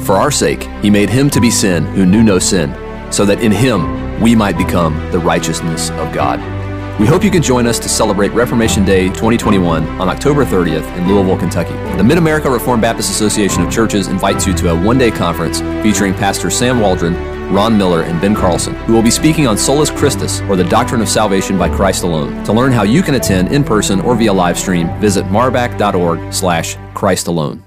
For our sake, he made him to be sin who knew no sin, so that in him we might become the righteousness of God. We hope you can join us to celebrate Reformation Day 2021 on October 30th in Louisville, Kentucky. The Mid-America Reformed Baptist Association of Churches invites you to a one-day conference featuring Pastor Sam Waldron, Ron Miller, and Ben Carlson, who will be speaking on Solus Christus, or the doctrine of salvation by Christ alone. To learn how you can attend in person or via live stream, visit marbac.org/Christ alone.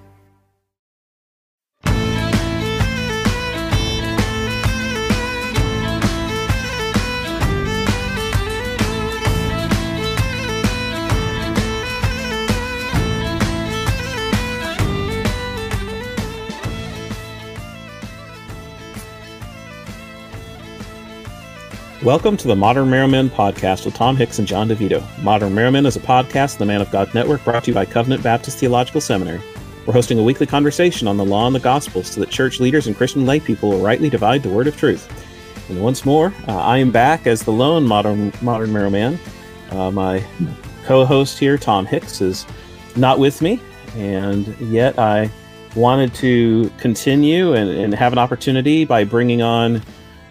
Welcome to the Modern Merrowmen podcast with Tom Hicks and John DeVito. Modern Merrowmen is a podcast of the Man of God Network brought to you by Covenant Baptist Theological Seminary. We're hosting a weekly conversation on the law and the gospel so that church leaders and Christian lay people will rightly divide the word of truth. And once more, I am back as the lone Modern Merrowman. My co-host here, Tom Hicks, is not with me, and yet I wanted to continue and have an opportunity by bringing on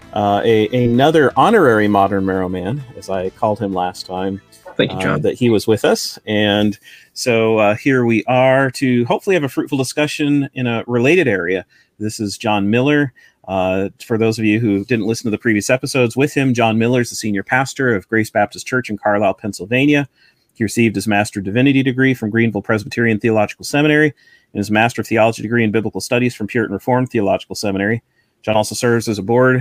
another honorary Modern Merrowman, as I called him last time. Thank you, John. That he was with us. And so here we are to hopefully have a fruitful discussion in a related area. This is John Miller. For those of you who didn't listen to the previous episodes, with him, John Miller is the senior pastor of Grace Baptist Church in Carlisle, Pennsylvania. He received his Master of Divinity degree from Greenville Presbyterian Theological Seminary and his Master of Theology degree in Biblical Studies from Puritan Reformed Theological Seminary. John also serves as a board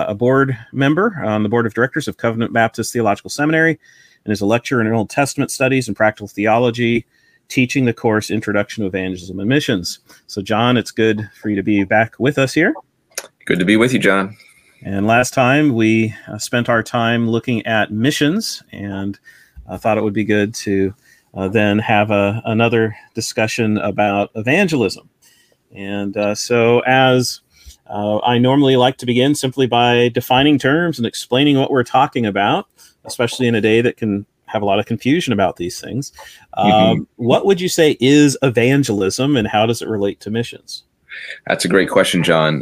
member on the board of directors of Covenant Baptist Theological Seminary and is a lecturer in Old Testament studies and practical theology, teaching the course Introduction to Evangelism and Missions. So, John, it's good for you to be back with us here. Good to be with you, John. And last time we spent our time looking at missions, and I thought it would be good to then have another discussion about evangelism. And so as I normally like to begin simply by defining terms and explaining what we're talking about, especially in a day that can have a lot of confusion about these things. What would you say is evangelism, and how does it relate to missions? That's a great question, John.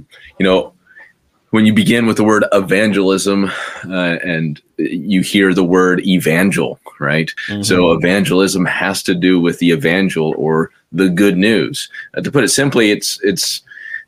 When you begin with the word evangelism and you hear the word evangel, right? Mm-hmm. So evangelism has to do with the evangel, or the good news. To put it simply, it's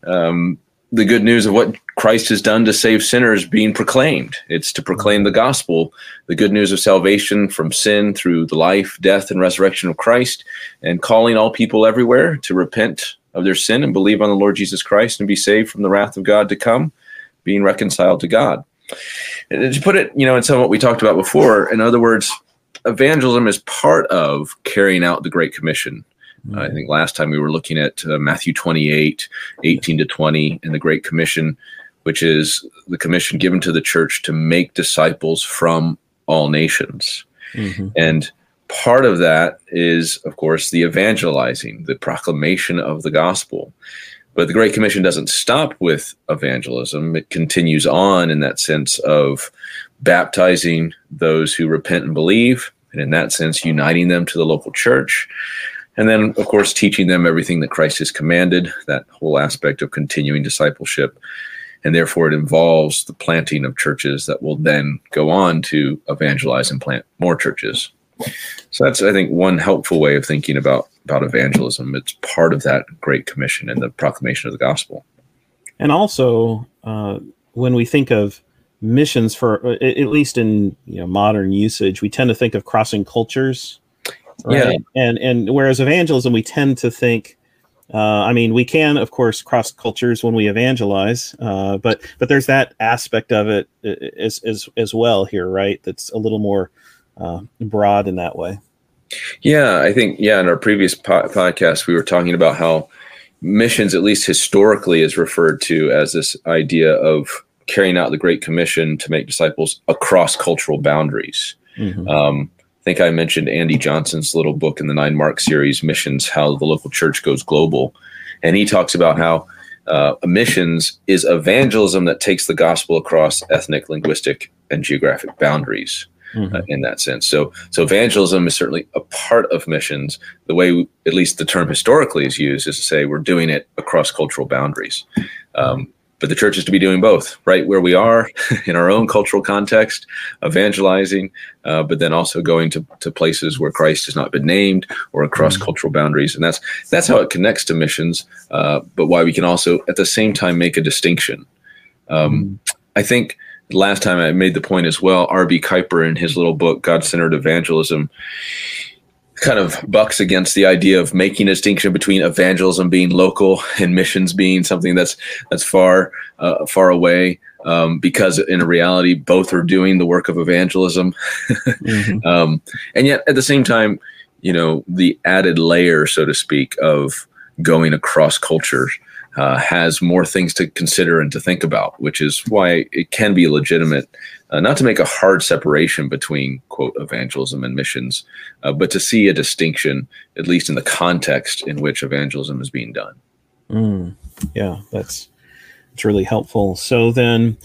the good news of what Christ has done to save sinners being proclaimed. It's to proclaim the gospel, the good news of salvation from sin through the life, death, and resurrection of Christ, and calling all people everywhere to repent of their sin and believe on the Lord Jesus Christ and be saved from the wrath of God to come, being reconciled to God. And to put it, in some of what we talked about before, in other words, evangelism is part of carrying out the Great Commission. I think last time we were looking at Matthew 28, 18 to 20, and the Great Commission, which is the commission given to the church to make disciples from all nations. Mm-hmm. And part of that is, of course, the evangelizing, the proclamation of the gospel. But the Great Commission doesn't stop with evangelism. It continues on in that sense of baptizing those who repent and believe, and in that sense, uniting them to the local church. And then, of course, teaching them everything that Christ has commanded, that whole aspect of continuing discipleship. And therefore, it involves the planting of churches that will then go on to evangelize and plant more churches. So that's, I think, one helpful way of thinking about evangelism. It's part of that Great Commission and the proclamation of the gospel. And also, when we think of missions, for at least in modern usage, we tend to think of crossing cultures. Right. Yeah. And whereas evangelism, we tend to think, we can, of course, cross cultures when we evangelize, but there's that aspect of it as well here, right? That's a little more broad in that way. Yeah, I think, in our previous podcast, we were talking about how missions, at least historically, is referred to as this idea of carrying out the Great Commission to make disciples across cultural boundaries. Mm-hmm. I think I mentioned Andy Johnson's little book in the 9 Mark series, Missions, How the Local Church Goes Global. And he talks about how missions is evangelism that takes the gospel across ethnic, linguistic, and geographic boundaries. in that sense. So evangelism is certainly a part of missions. The way, at least the term historically is used, is to say we're doing it across cultural boundaries. But the church is to be doing both, right where we are in our own cultural context, evangelizing, but then also going to places where Christ has not been named, or across cultural boundaries. And that's how it connects to missions, but why we can also at the same time make a distinction. I think last time I made the point as well, R.B. Kuiper in his little book, God-Centered Evangelism, kind of bucks against the idea of making a distinction between evangelism being local and missions being something that's far away, because in reality, both are doing the work of evangelism. And yet at the same time, the added layer, so to speak, of going across cultures has more things to consider and to think about, which is why it can be legitimate, not to make a hard separation between, quote, evangelism and missions, but to see a distinction, at least in the context in which evangelism is being done. Yeah, it's really helpful. So then,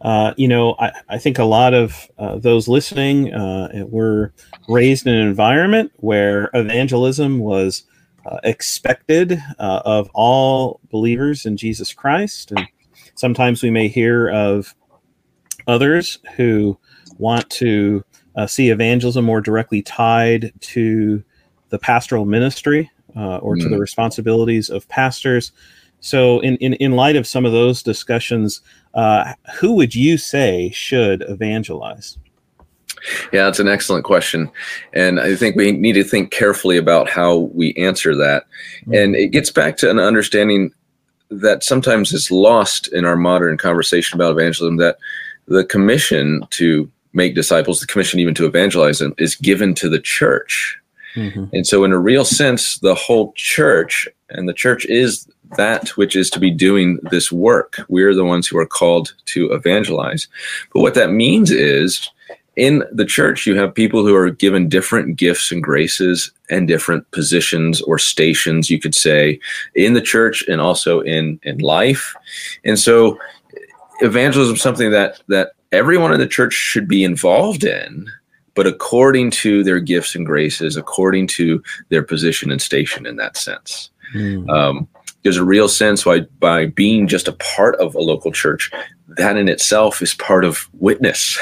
I think a lot of those listening were raised in an environment where evangelism was expected of all believers in Jesus Christ. And sometimes we may hear of others who want to see evangelism more directly tied to the pastoral ministry or to the responsibilities of pastors. So in light of some of those discussions, who would you say should evangelize? Yeah, that's an excellent question. And I think we need to think carefully about how we answer that. And it gets back to an understanding that sometimes is lost in our modern conversation about evangelism, that the commission to make disciples, the commission even to evangelize them, is given to the church. And so in a real sense, the whole church, and the church is that which is to be doing this work. We're the ones who are called to evangelize. But what that means is, in the church, you have people who are given different gifts and graces and different positions or stations, you could say, in the church and also in life. And so evangelism is something that everyone in the church should be involved in, but according to their gifts and graces, according to their position and station in that sense. There's a real sense why, by being just a part of a local church, that in itself is part of witness.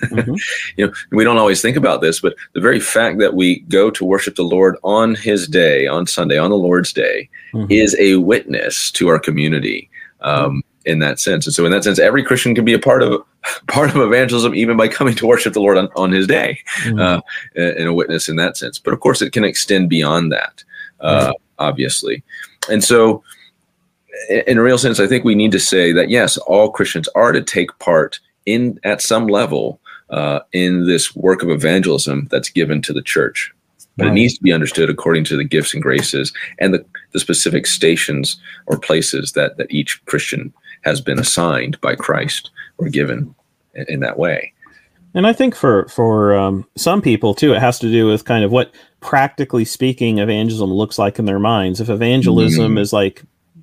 We don't always think about this, but the very fact that we go to worship the Lord on His day, on Sunday, on the Lord's Day, is a witness to our community in that sense. And so in that sense, every Christian can be a part of evangelism, even by coming to worship the Lord on His day, and a witness in that sense. But of course, it can extend beyond that, obviously. And so in a real sense, I think we need to say that, yes, all Christians are to take part at some level in this work of evangelism that's given to the church. But it needs to be understood according to the gifts and graces and the specific stations or places that each Christian has been assigned by Christ or given in that way. And I think for some people, too, it has to do with kind of what, practically speaking, evangelism looks like in their minds. If evangelism is like,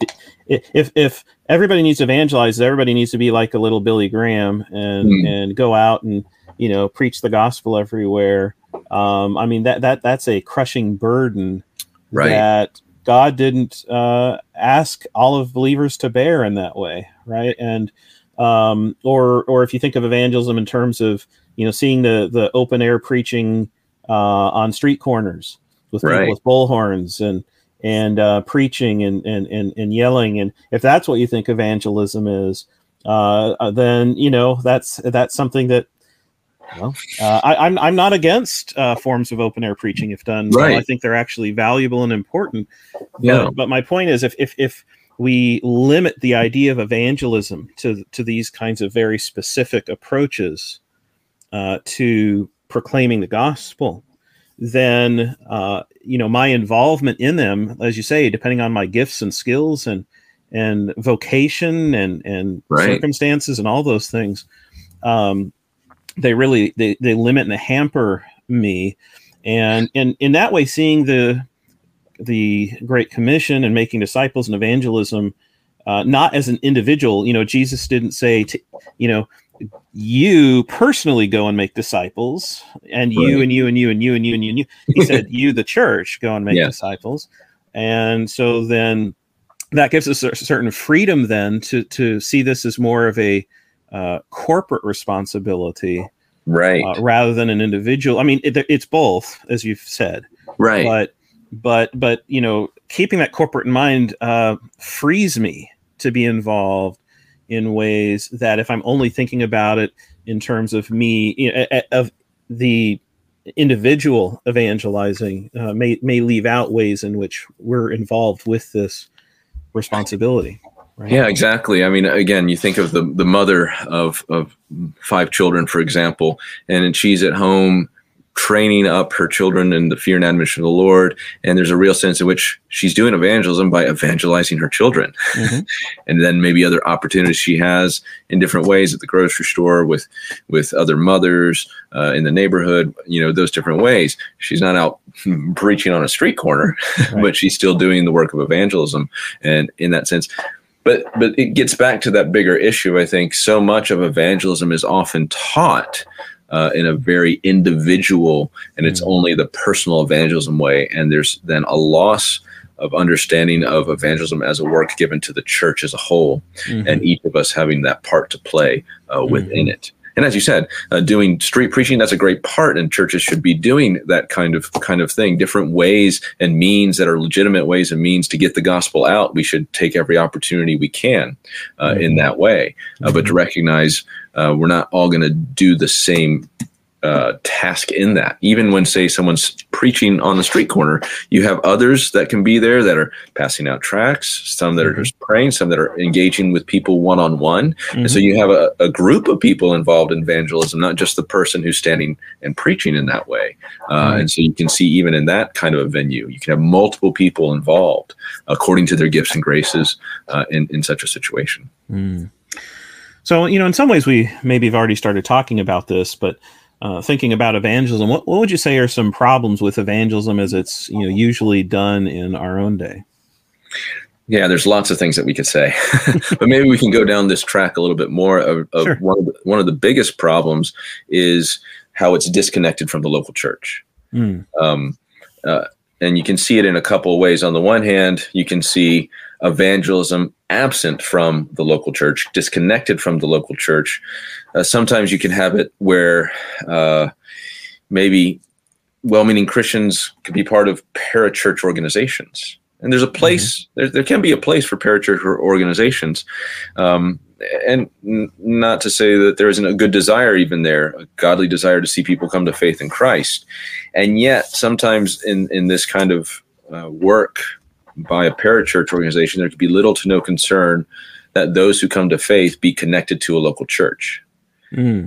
if everybody needs to evangelize, everybody needs to be like a little Billy Graham and go out and, preach the gospel everywhere. I mean, that's a crushing burden that God didn't ask all of believers to bear in that way, right? And or if you think of evangelism in terms of seeing the open air preaching on street corners with people with bullhorns and preaching and yelling, and if that's what you think evangelism is, then that's something that. Well, I'm not against forms of open air preaching if done well. I think they're actually valuable and important. But my point is, if we limit the idea of evangelism to these kinds of very specific approaches to proclaiming the gospel, then my involvement in them, as you say, depending on my gifts and skills and vocation and circumstances and all those things, they limit and hamper me. And in that way, seeing the Great Commission and making disciples and evangelism, not as an individual, Jesus didn't say, you personally go and make disciples, and you and you and you and you and you and you and you. He said, you, the church, go and make disciples. And so then that gives us a certain freedom then to see this as more of a corporate responsibility, right? Rather than an individual. I mean, it's both, as you've said, right? But you know, keeping that corporate in mind frees me to be involved in ways that, if I'm only thinking about it in terms of me, you know, of the individual evangelizing, may leave out ways in which we're involved with this responsibility. Right? Yeah, exactly. I mean, again, you think of the mother of 5 children, for example, and she's at home training up her children in the fear and admonition of the Lord. And there's a real sense in which she's doing evangelism by evangelizing her children. Mm-hmm. And then maybe other opportunities she has in different ways at the grocery store with other mothers in the neighborhood, you know, those different ways. She's not out preaching on a street corner, right. But she's still doing the work of evangelism. And in that sense, but it gets back to that bigger issue. I think so much of evangelism is often taught in a very individual, and it's only the personal evangelism way. And there's then a loss of understanding of evangelism as a work given to the church as a whole, and each of us having that part to play within it. And as you said, doing street preaching, that's a great part, and churches should be doing that kind of thing. Different ways and means that are legitimate ways and means to get the gospel out. We should take every opportunity we can in that way. But to recognize we're not all going to do the same task in that. Even when, say, someone's preaching on the street corner, you have others that can be there that are passing out tracts, some that are just praying, some that are engaging with people one-on-one. And so you have a group of people involved in evangelism, not just the person who's standing and preaching in that way. And so you can see even in that kind of a venue, you can have multiple people involved according to their gifts and graces in such a situation. So, you know, in some ways we maybe have already started talking about this, but thinking about evangelism, what would you say are some problems with evangelism as it's, you know, usually done in our own day? Yeah, there's lots of things that we could say, but maybe we can go down this track a little bit more. Sure. One of the biggest problems is how it's disconnected from the local church. And you can see it in a couple of ways. On the one hand, you can see evangelism absent from the local church, disconnected from the local church. Sometimes you can have it where maybe well-meaning Christians could be part of parachurch organizations. And there's a place, there can be a place for parachurch organizations. And not to say that there isn't a good desire even there, a godly desire to see people come to faith in Christ. And yet sometimes in this kind of work by a parachurch organization, there could be little to no concern that those who come to faith be connected to a local church. And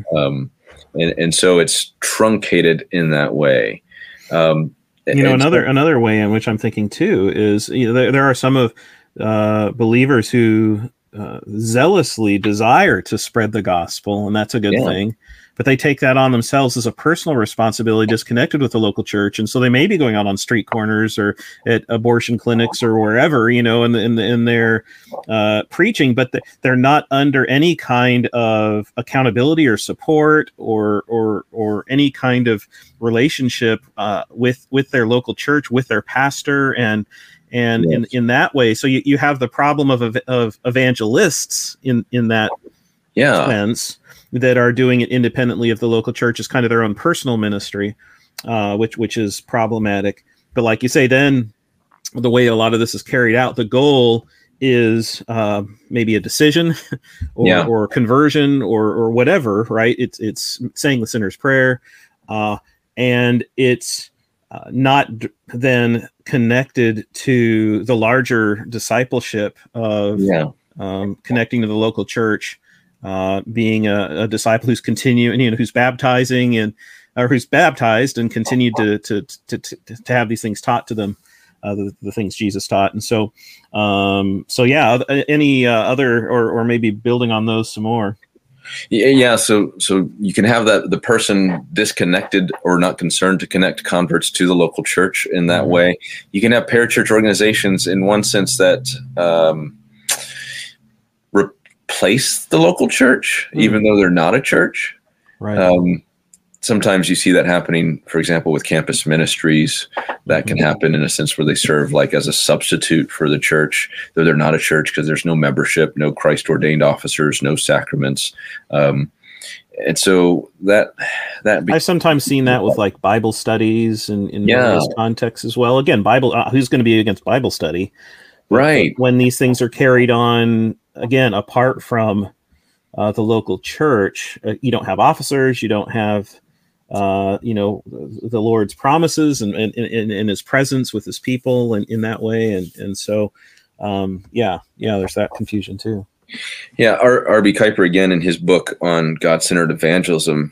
so it's truncated in that way. You know, another way in which I'm thinking too is, you know, there are some of believers who zealously desire to spread the gospel, and that's a good thing. But they take that on themselves as a personal responsibility, disconnected with the local church, and so they may be going out on street corners or at abortion clinics or wherever, you know, in their preaching, but they're not under any kind of accountability or support or any kind of relationship with their local church, with their pastor, and in that way. So you have the problem of evangelists in that sense, that are doing it independently of the local church as kind of their own personal ministry, which is problematic. But like you say, then the way a lot of this is carried out, the goal is maybe a decision or conversion or whatever, right? It's saying the sinner's prayer, and it's not then connected to the larger discipleship of connecting to the local church, being a disciple who's continuing, you know, who's baptizing or who's baptized and continued to have these things taught to them, the things Jesus taught. And so, any other, or maybe building on those some more. Yeah. So you can have the person disconnected or not concerned to connect converts to the local church in that way. You can have parachurch organizations in one sense that displace the local church, even though they're not a church. Right. Sometimes you see that happening, for example, with campus ministries. That can happen in a sense where they serve like as a substitute for the church, though they're not a church because there's no membership, no Christ ordained officers, no sacraments. And so that I've sometimes seen that with like Bible studies and in various contexts as well. Again, Bible, who's going to be against Bible study? Right. But when these things are carried on, again, apart from the local church, you don't have officers, you don't have, the Lord's promises and his presence with his people and in that way. And so, there's that confusion too. Yeah. R.B. Kuiper, again, in his book on God-centered evangelism,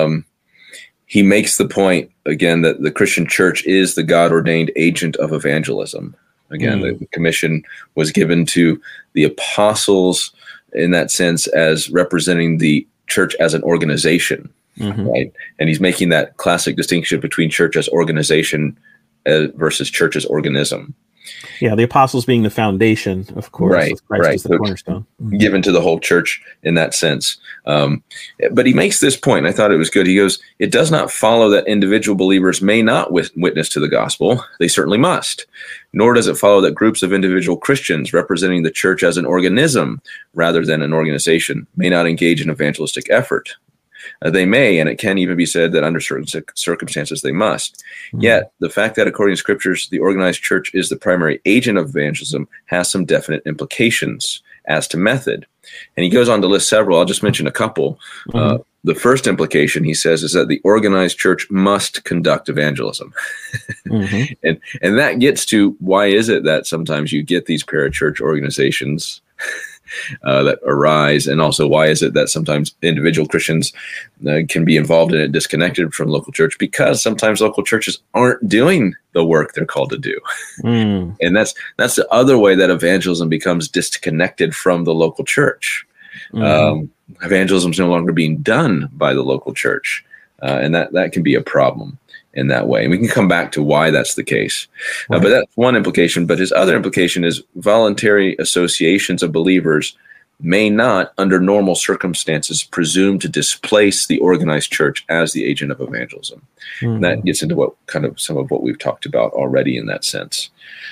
he makes the point again that the Christian church is the God-ordained agent of evangelism. Again, the commission was given to the apostles in that sense as representing the church as an organization. Right. And he's making that classic distinction between church as organization versus church as organism. Yeah, the apostles being the foundation, of course, with Christ as the cornerstone. Given to the whole church in that sense. But he makes this point, and I thought it was good. He goes, it does not follow that individual believers may not witness to the gospel. They certainly must. Nor does it follow that groups of individual Christians representing the church as an organism rather than an organization may not engage in evangelistic effort. They may, and it can even be said that under certain circumstances they must. Yet, the fact that according to scriptures, the organized church is the primary agent of evangelism has some definite implications as to method. And he goes on to list several. I'll just mention a couple. The first implication, he says, is that the organized church must conduct evangelism. And that gets to why is it that sometimes you get these parachurch organizations that arise, and also why is it that sometimes individual Christians can be involved in it disconnected from local church, because sometimes local churches aren't doing the work they're called to do. And that's the other way that evangelism becomes disconnected from the local church. Evangelism is no longer being done by the local church, and that can be a problem in that way. And we can come back to why that's the case. But that's one implication. But his other implication is voluntary associations of believers may not, under normal circumstances, presume to displace the organized church as the agent of evangelism. And that gets into what kind of some of what we've talked about already in that sense.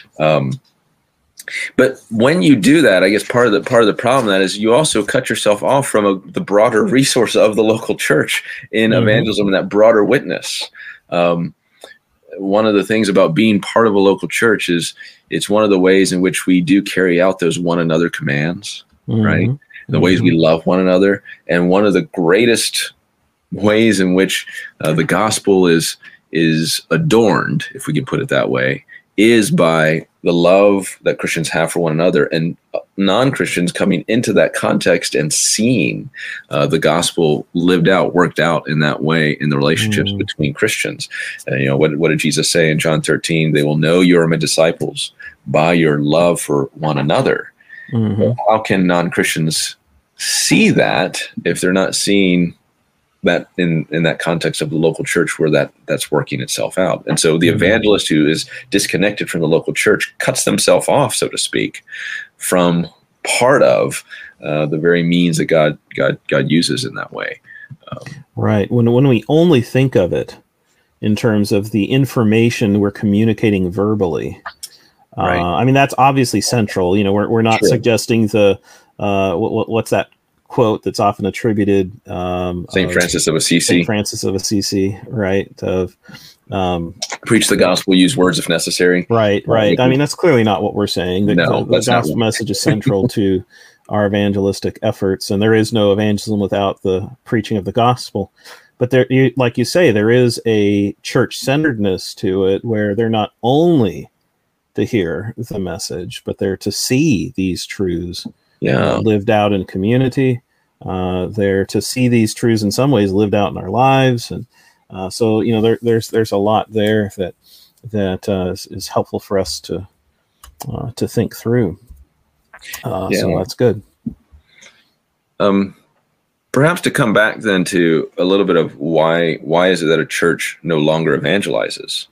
But when you do that, I guess part of the problem that is you also cut yourself off from the broader resource of the local church in evangelism and that broader witness. One of the things about being part of a local church is it's one of the ways in which we do carry out those one another commands, right? The ways we love one another. And one of the greatest ways in which the gospel is adorned, if we can put it that way, is by the love that Christians have for one another, and non-Christians coming into that context and seeing the gospel lived out, worked out in that way in the relationships between Christians. What did Jesus say in John 13? They will know you are my disciples by your love for one another. How can non-Christians see that if they're not seeing that in that context of the local church where that's working itself out? And so the evangelist who is disconnected from the local church cuts themselves off, so to speak, from part of the very means that God uses in that way. Right. When we only think of it in terms of the information we're communicating verbally, I mean, that's obviously central. We're not suggesting the what's that quote that's often attributed St. Francis of Assisi, right? Of preach the gospel, use words if necessary. Right. I mean, that's clearly not what we're saying. The gospel message is central to our evangelistic efforts, and there is no evangelism without the preaching of the gospel. But there, like you say, there is a church-centeredness to it, where they're not only to hear the message, but they're to see these truths lived out in community. They're to see these truths in some ways lived out in our lives, and so there's a lot there that is helpful for us to think through. So that's good. Perhaps to come back then to a little bit of why is it that a church no longer evangelizes?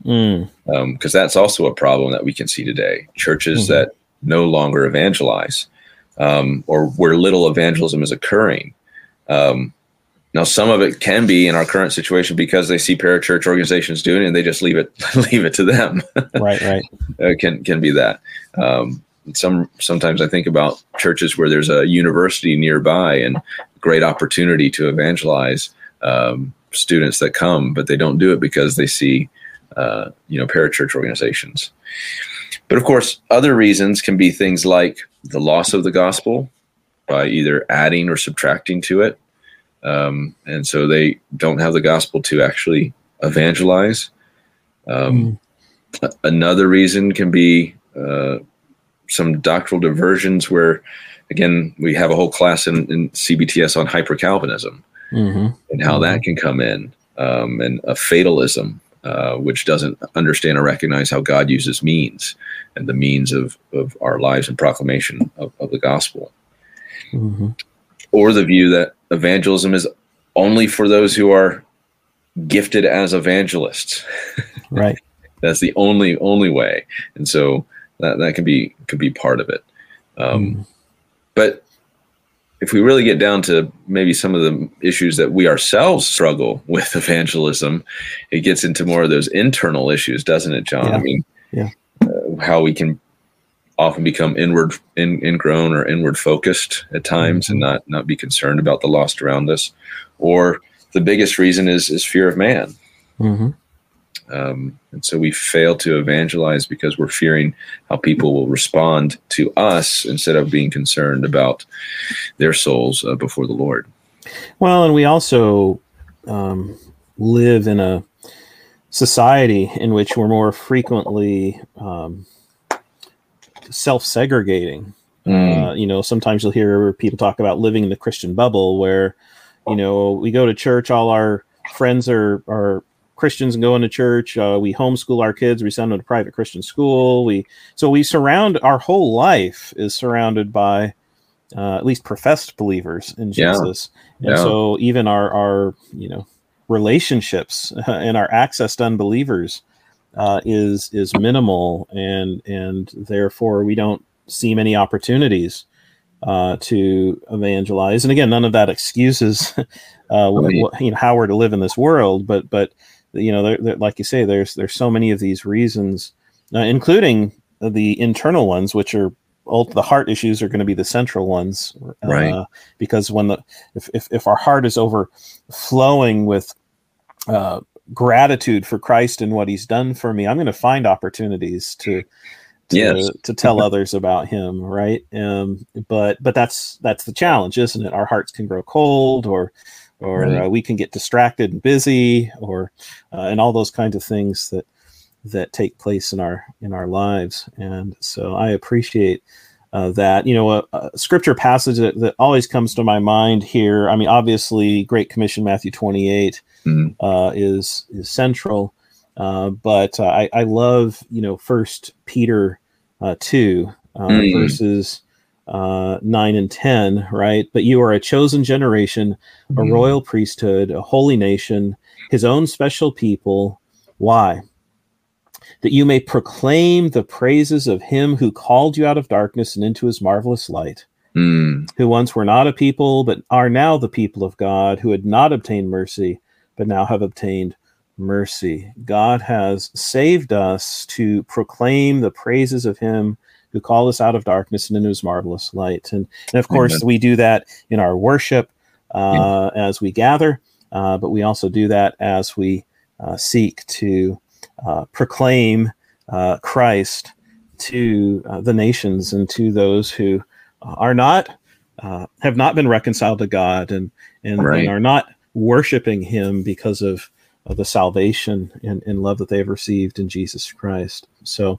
Because that's also a problem that we can see today. Churches that no longer evangelize. or where little evangelism is occurring. Now, some of it can be in our current situation because they see parachurch organizations doing it and they just leave it to them. Right. Can be that. Sometimes I think about churches where there's a university nearby and great opportunity to evangelize students that come, but they don't do it because they see parachurch organizations. But of course, other reasons can be things like the loss of the gospel by either adding or subtracting to it. And so they don't have the gospel to actually evangelize. Another reason can be some doctrinal diversions where, again, we have a whole class in CBTS on hyper-Calvinism and how that can come in, and a fatalism, which doesn't understand or recognize how God uses means and the means of our lives and proclamation of the gospel. Or the view that evangelism is only for those who are gifted as evangelists. Right. That's the only way. And so that can be part of it. But if we really get down to maybe some of the issues that we ourselves struggle with evangelism, it gets into more of those internal issues, doesn't it, John? Yeah. I mean, how we can often become ingrown or inward focused at times and not be concerned about the lost around us. Or the biggest reason is fear of man. And so we fail to evangelize because we're fearing how people will respond to us instead of being concerned about their souls before the Lord. Well, and we also live in a society in which we're more frequently self-segregating. Sometimes you'll hear people talk about living in the Christian bubble where, we go to church, all our friends are Christians and going to church. We homeschool our kids. We send them to private Christian school. We surround our whole life is surrounded by at least professed believers in Jesus. And so even our relationships and our access to unbelievers is minimal, and therefore we don't see many opportunities to evangelize. And again, none of that excuses how we're to live in this world, but there, like you say, there's so many of these reasons, including the internal ones, which are the heart issues are going to be the central ones, right? Because if our heart is overflowing with gratitude for Christ and what He's done for me, I'm going to find opportunities to tell others about Him, right? But that's the challenge, isn't it? Our hearts can grow cold, or we can get distracted and busy, and all those kinds of things that take place in our lives. And so I appreciate that. A scripture passage that always comes to my mind here. I mean, obviously, Great Commission, Matthew 28, is central. But I love 1 Peter 2 verses 9 and 10, right? But you are a chosen generation, a royal priesthood, a holy nation, His own special people. Why? That you may proclaim the praises of Him who called you out of darkness and into His marvelous light, who once were not a people, but are now the people of God, who had not obtained mercy, but now have obtained mercy. God has saved us to proclaim the praises of Him who called us out of darkness and into His marvelous light. And of course, we do that in our worship as we gather, but we also do that as we seek to proclaim Christ to the nations and to those who have not been reconciled to God and are not worshiping Him because of the salvation and love that they have received in Jesus Christ. So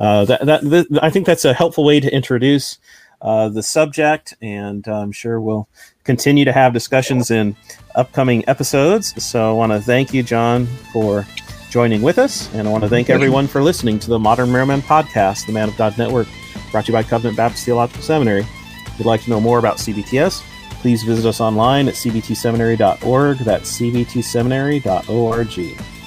I think that's a helpful way to introduce the subject, and I'm sure we'll continue to have discussions in upcoming episodes. So I want to thank you, John, for joining with us, and I want to thank everyone for listening to the Modern Merriman Podcast, the Man of God Network, brought to you by Covenant Baptist Theological Seminary. If you'd like to know more about CBTS, please visit us online at cbtseminary.org. That's cbtseminary.org.